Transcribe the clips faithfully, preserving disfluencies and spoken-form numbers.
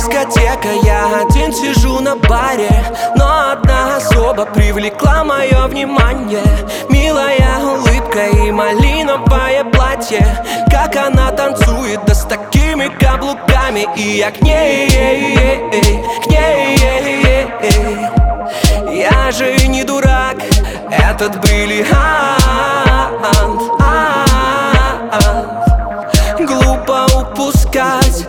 дискотека, я один сижу на баре, но одна особа привлекла мое внимание. Милая улыбка и малиновое платье, как она танцует, да с такими каблуками. И я к ней, к ней. Я же не дурак, этот бриллиант. Глупо упускать.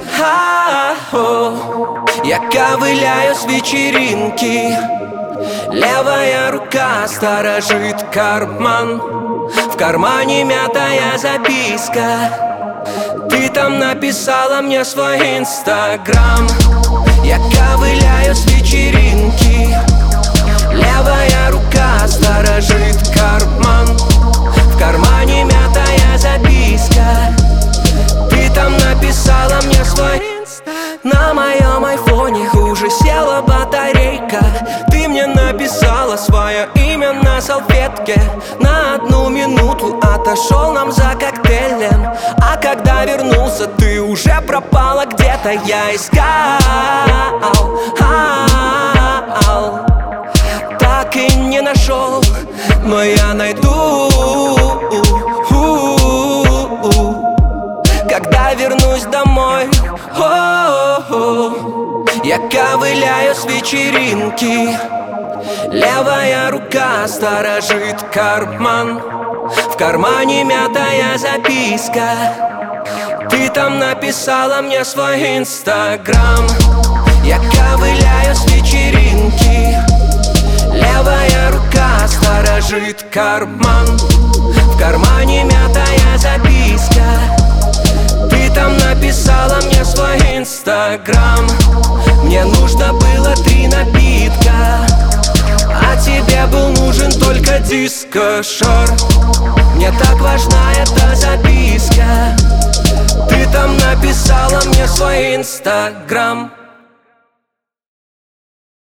Я ковыляю с вечеринки, левая рука сторожит карман. В кармане мятая записка, ты там написала мне свой инстаграм. Я ковыляю с вечеринки, левая рука сторожит карман. В кармане мятая записка, ты там написала мне свой инстаграм. На моем айфоне уже села батарейка, ты мне написала свое имя на салфетке. На одну минуту отошел нам за коктейлем, а когда вернулся, ты уже пропала где-то. Я искал, так и не нашел, но я найду, когда вернусь домой. Я ковыляю с вечеринки, левая рука сторожит карман. В кармане мятая записка, ты там написала мне свой инстаграм. Я ковыляю с вечеринки, левая рука сторожит карман. В кармане мятая записка, ты там написала мне свой инстаграм. Мне нужно было три напитка, а тебе был нужен только диско-шар. Мне так важна эта записка, ты там написала мне свой инстаграм.